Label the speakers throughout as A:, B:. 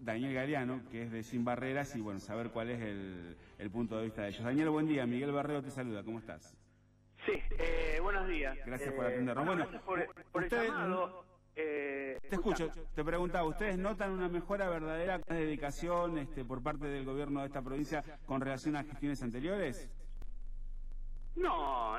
A: Daniel Galeano, que es de Sin Barreras, y bueno, saber cuál es el punto de vista de ellos. Daniel, buen día. Miguel Barrero te saluda. ¿Cómo estás?
B: Sí, buenos días.
A: Gracias por atendernos. Bueno,
B: gracias por el
A: ustedes,
B: llamado.
A: te escucho, te preguntaba, ¿ustedes notan una mejora verdadera de dedicación por parte del gobierno de esta provincia con relación a gestiones anteriores?
B: No,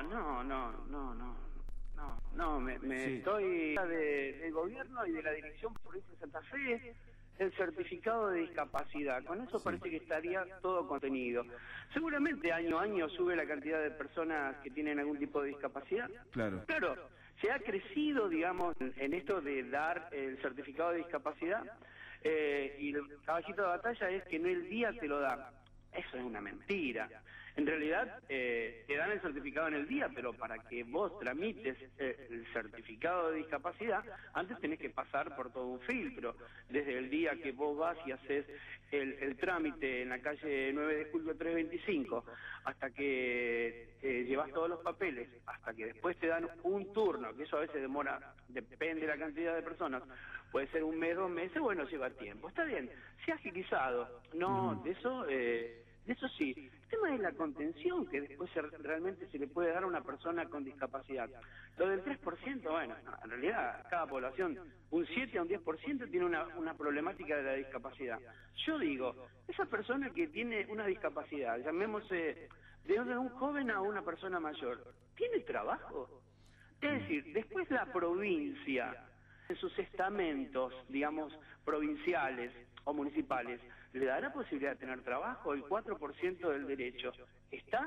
A: Sí.
B: estoy del gobierno y de la dirección provincia de Santa Fe, el certificado de discapacidad. Con eso
A: Sí.
B: parece que estaría todo contenido. Seguramente año a año sube la cantidad de personas que tienen algún tipo de discapacidad.
A: Claro.
B: Claro, se ha crecido, digamos, en esto de dar el certificado de discapacidad, y el caballito de batalla es que no el día te lo dan. Eso es una mentira. En realidad, te dan el certificado en el día, pero para que vos tramites el certificado de discapacidad, antes tenés que pasar por todo un filtro. Desde el día que vos vas y haces el trámite en la calle 9 de julio 325, hasta que llevas todos los papeles, hasta que después te dan un turno, que eso a veces demora, depende de la cantidad de personas, puede ser un mes, 2 meses, bueno, lleva tiempo. Está bien, se ha agilizado, no, de eso sí. El tema es la contención que después realmente se le puede dar a una persona con discapacidad. Lo del 3%, bueno, en realidad cada población, un 7 a un 10% tiene una problemática de la discapacidad. Yo digo, esa persona que tiene una discapacidad, llamémosle de un joven a una persona mayor, ¿tiene trabajo? Es decir, después la provincia, en sus estamentos, digamos, provinciales o municipales, ¿le dará posibilidad de tener trabajo? El 4% del derecho, ¿está?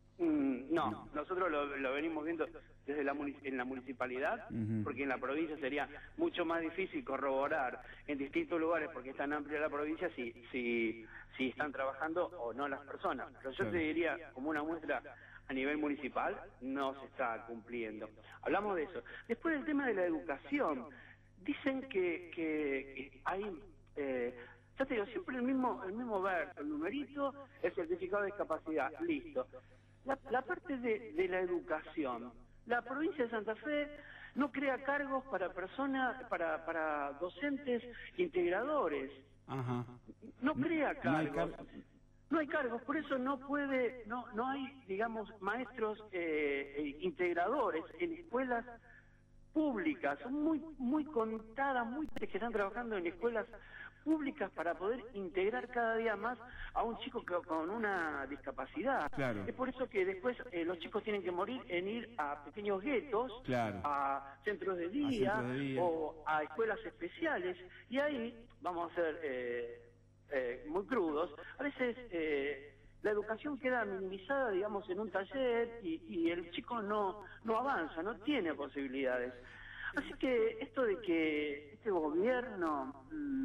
B: No, nosotros lo venimos viendo desde en la municipalidad, porque en la provincia sería mucho más difícil corroborar en distintos lugares, porque es tan amplia la provincia, si están trabajando o no las personas. Pero yo te diría, como una muestra a nivel municipal, no se está cumpliendo. Hablamos de eso. Después del tema de la educación, dicen que hay... ya te digo, siempre el mismo verso, el numerito, el certificado de discapacidad, listo. La parte de la educación, la provincia de Santa Fe no crea cargos para personas, para docentes integradores.
A: Ajá.
B: No crea cargos.
A: No hay
B: No hay cargos, por eso no hay, digamos, maestros integradores en escuelas públicas. Son muy contadas, muy que están trabajando en escuelas públicas para poder integrar cada día más a un chico con una discapacidad.
A: Claro.
B: Es por eso que después los chicos tienen que morir en ir a pequeños guetos,
A: Claro.
B: a centros de día o a escuelas especiales, y ahí vamos a ser muy crudos. A veces la educación queda minimizada, digamos, en un taller y el chico no avanza, no tiene posibilidades. Así que esto de que este gobierno...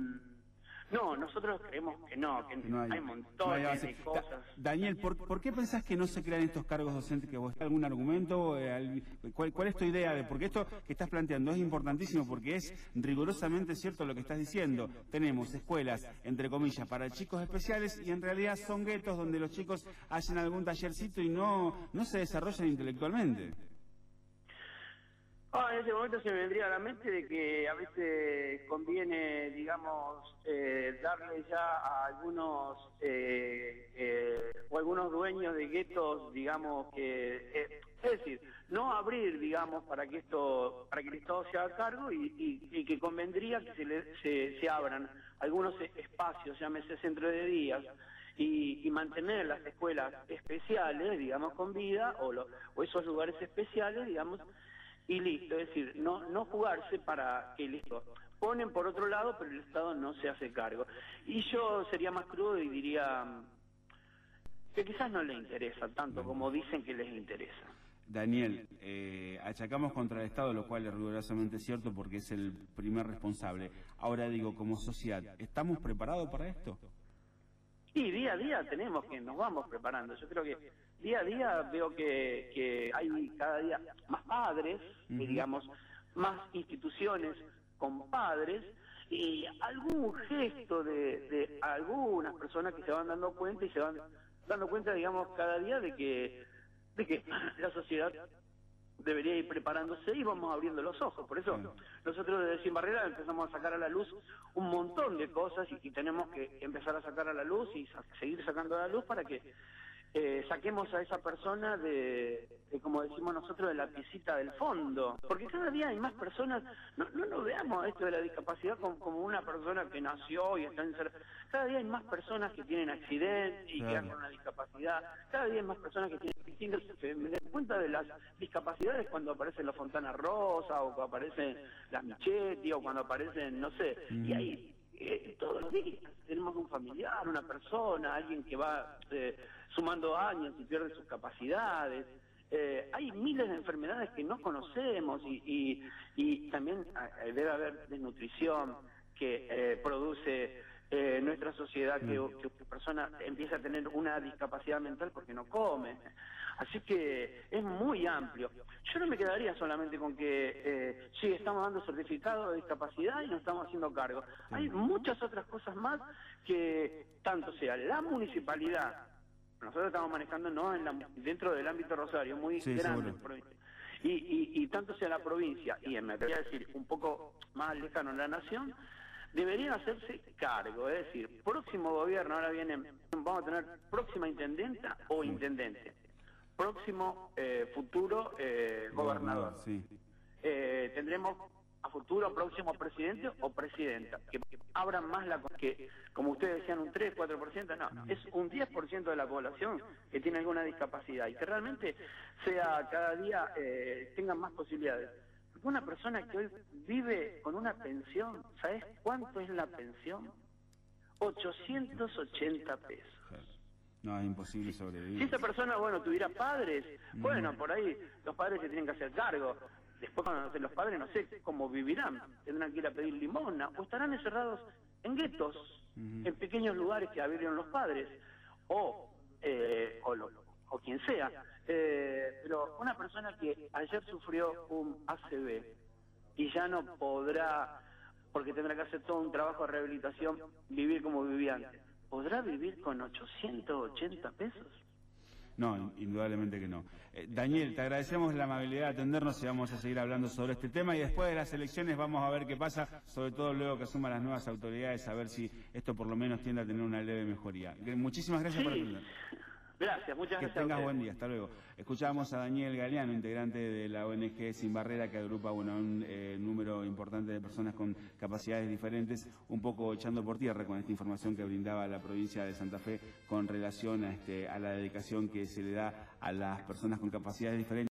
B: no, nosotros creemos que no hay montones de cosas.
A: Daniel, ¿por qué pensás que no se crean estos cargos docentes? ¿Que vos algún argumento? ¿Cuál es tu idea? Porque esto que estás planteando es importantísimo, porque es rigurosamente cierto lo que estás diciendo. Tenemos escuelas, entre comillas, para chicos especiales y en realidad son guetos donde los chicos hacen algún tallercito y no se desarrollan intelectualmente.
B: En ese momento se me vendría a la mente de que a veces conviene, digamos, darle ya a algunos o algunos dueños de guetos, digamos, es decir, no abrir, digamos, para que el Estado se haga cargo y que convendría que se abran algunos espacios, llámese centro de días, y mantener las escuelas especiales, digamos, con vida, o esos lugares especiales, digamos, y listo. Es decir, no jugarse para que listo, ponen por otro lado, pero el Estado no se hace cargo. Y yo sería más crudo y diría que quizás no les interesa tanto como dicen que les interesa.
A: Daniel, achacamos contra el Estado, lo cual es rigurosamente cierto porque es el primer responsable. Ahora digo, como sociedad, ¿estamos preparados para esto?
B: Y día a día nos vamos preparando. Yo creo que día a día veo que hay cada día más padres, digamos, más instituciones con padres, y algún gesto de algunas personas que se van dando cuenta y se van dando cuenta, digamos, cada día de que la sociedad debería ir preparándose y vamos abriendo los ojos. Por eso nosotros desde Sin Barreras empezamos a sacar a la luz un montón de cosas y tenemos que empezar a sacar a la luz y seguir sacando a la luz para que saquemos a esa persona de, como decimos nosotros, de la piecita del fondo. Porque cada día hay más personas, no lo veamos esto de la discapacidad como una persona que nació y está encerrada. Cada día hay más personas que tienen accidentes y quedan con una discapacidad. Cada día hay más personas que tienen distintos... Me doy cuenta de las discapacidades cuando aparecen los Fontana Rosa, o cuando aparecen las Michetti, o cuando aparecen, no sé, y ahí todos los días tenemos un familiar, una persona, alguien que va sumando años y pierde sus capacidades. Hay miles de enfermedades que no conocemos y también debe haber desnutrición que produce nuestra sociedad, que una persona empieza a tener una discapacidad mental porque no come. Así que es muy amplio. Yo no me quedaría solamente con que sí, estamos dando certificado de discapacidad y nos estamos haciendo cargo. Hay muchas otras cosas más que tanto sea la municipalidad, nosotros estamos manejando dentro del ámbito Rosario, muy grande, y tanto sea la provincia, y me voy a decir un poco más lejano en la nación, deberían hacerse cargo. Es decir, próximo gobierno, ahora vamos a tener próxima intendenta o intendente, próximo futuro gobernador. Tendremos a futuro próximo presidente o presidenta, que abran más que, como ustedes decían, un 3, 4%, no, es un 10% de la población que tiene alguna discapacidad, y que realmente sea cada día tengan más posibilidades. Porque una persona que hoy vive con una pensión, ¿sabes cuánto es la pensión? 880 pesos.
A: No, es imposible sobrevivir.
B: Si esa persona, tuviera padres, por ahí los padres se tienen que hacer cargo. Después, cuando los padres, no sé cómo vivirán, tendrán que ir a pedir limosna, o estarán encerrados en guetos, en pequeños lugares que abrieron los padres, o quien sea. Pero una persona que ayer sufrió un ACV y ya no podrá, porque tendrá que hacer todo un trabajo de rehabilitación, vivir como vivía antes, ¿podrá vivir con 880 pesos?
A: No, indudablemente que no. Daniel, te agradecemos la amabilidad de atendernos y vamos a seguir hablando sobre este tema, y después de las elecciones vamos a ver qué pasa, sobre todo luego que asuman las nuevas autoridades, a ver si esto por lo menos tiende a tener una leve mejoría. Muchísimas gracias por atender.
B: Gracias, muchas gracias.
A: Que tengas buen día, hasta luego. Escuchábamos a Daniel Galeano, integrante de la ONG Sin Barrera, que agrupa un número importante de personas con capacidades diferentes, un poco echando por tierra con esta información que brindaba la provincia de Santa Fe con relación a la dedicación que se le da a las personas con capacidades diferentes.